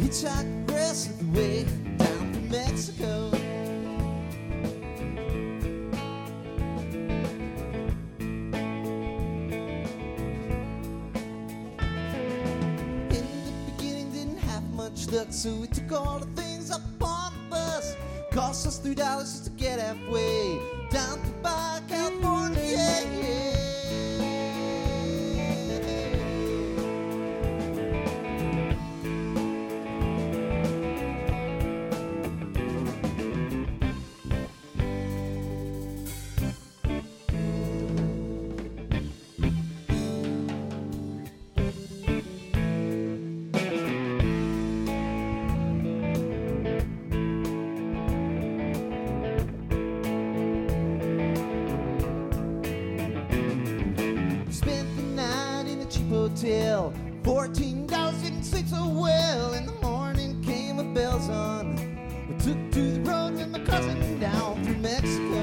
hitchhike the rest of the way down to Mexico. In the beginning didn't have much luck, so we took all the things up on the bus. Cost us $3 just to get halfway down to Baja California. Yeah. Hotel. $14 didn't sleep so well. In the morning came with bells on. We took to the road with my cousin down through Mexico.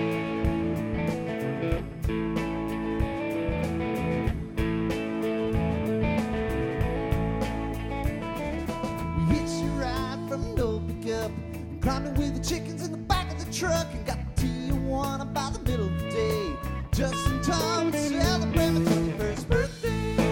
We hitched a ride from an old pickup, climbed in with the chickens in the back of the truck, and got to Tijuana by the middle of the day, just in time to celebrate my 21st birthday.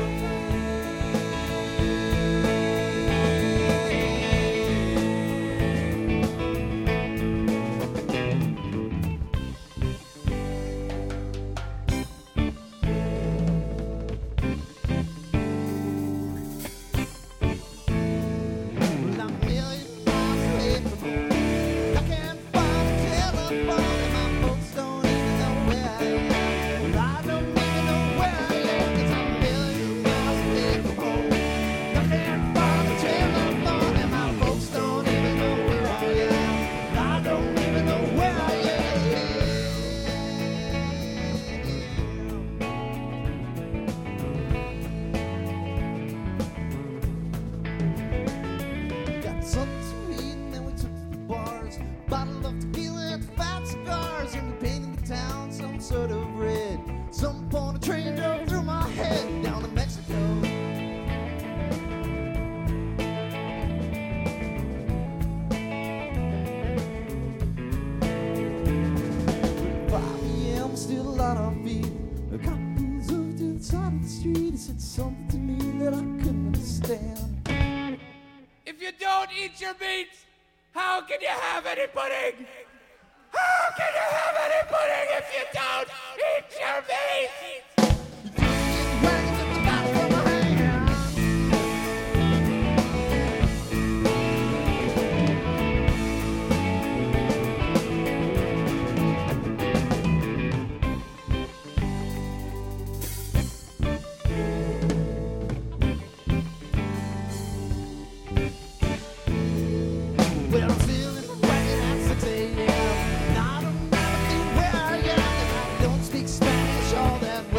Sort of red. Some point a train drove through my head down to Mexico. 5 p.m. still a lot on feet. A cop pulls over to the side of the street. He said something to me that I couldn't understand. If you don't eat your meat, how can you have any pudding? How can you have any pudding if you don't eat your meat? Well, I'm still in the wagon at 6 a.m. I don't know where I am, and I don't speak Spanish all that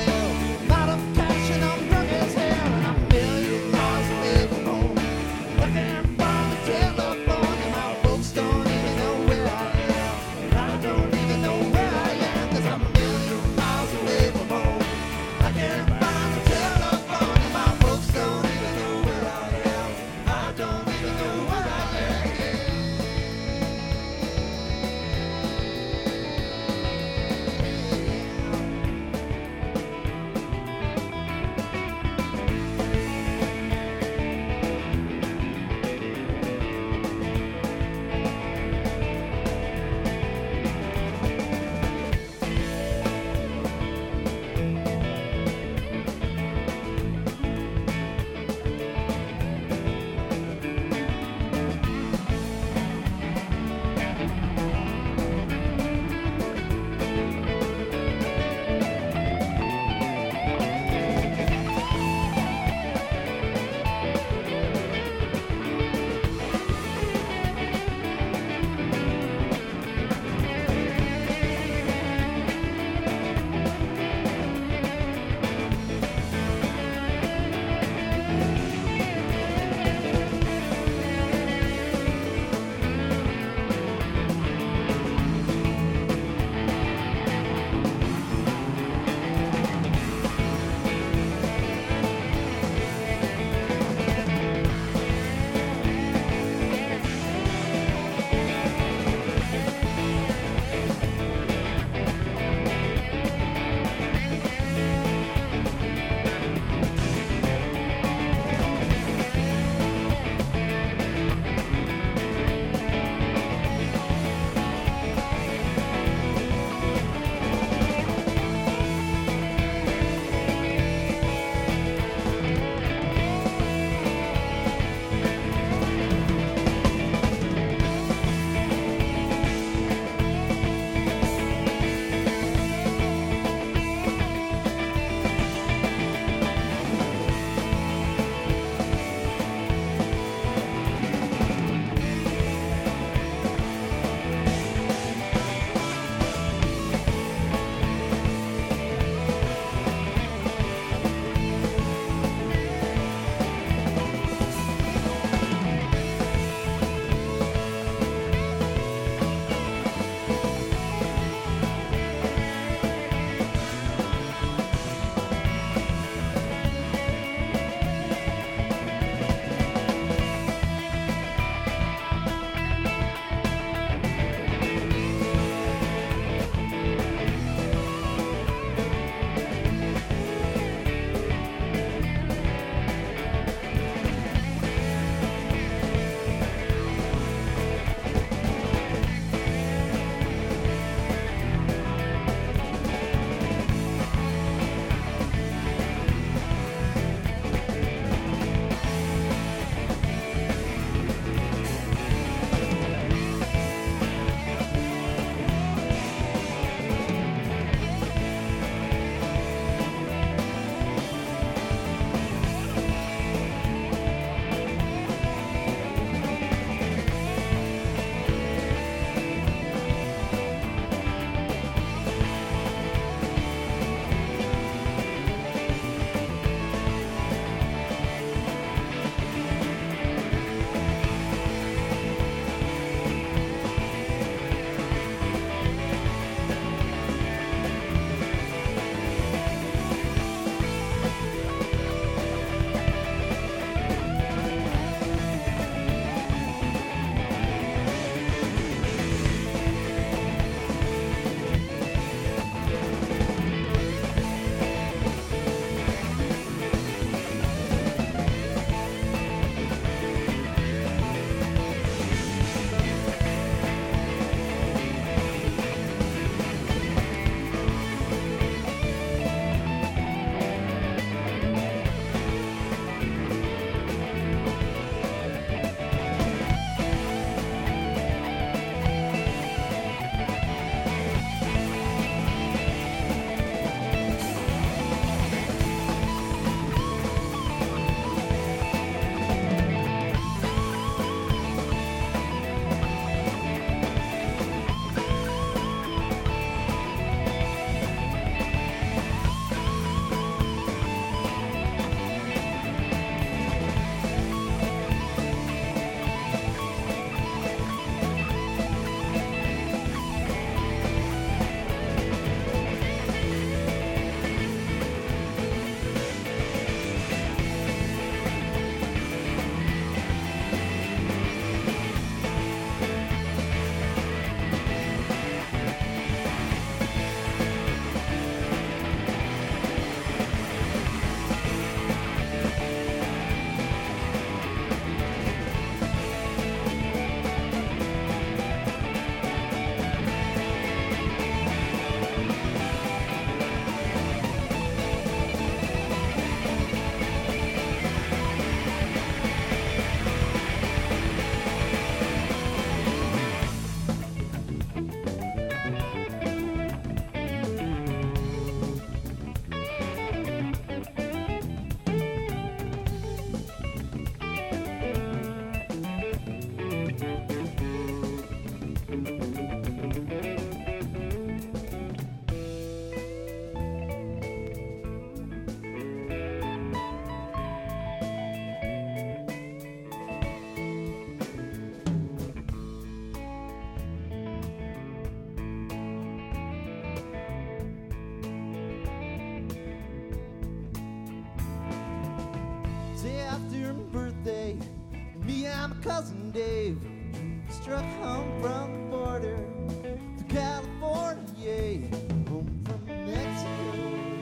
Me and my cousin Dave struck home from the border to California, home from Mexico.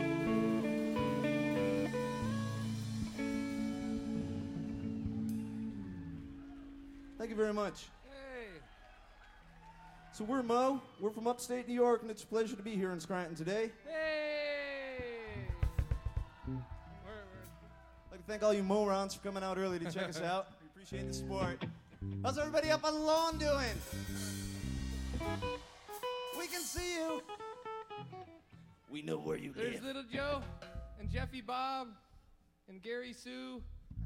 Thank you very much. Hey. So we're Mo. We're from upstate New York, and it's a pleasure to be here in Scranton today. Hey. I'd like to thank all you morons for coming out early to check us out. We appreciate the support. How's everybody up on the lawn doing? We can see you. We know where you There's live. Little Joe and Jeffy Bob and Gary Sue.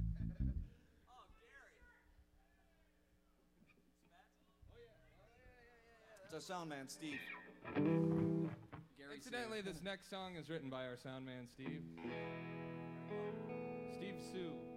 It's our sound man, Steve. Incidentally, this next song is written by our sound man, Steve. Steve Sue.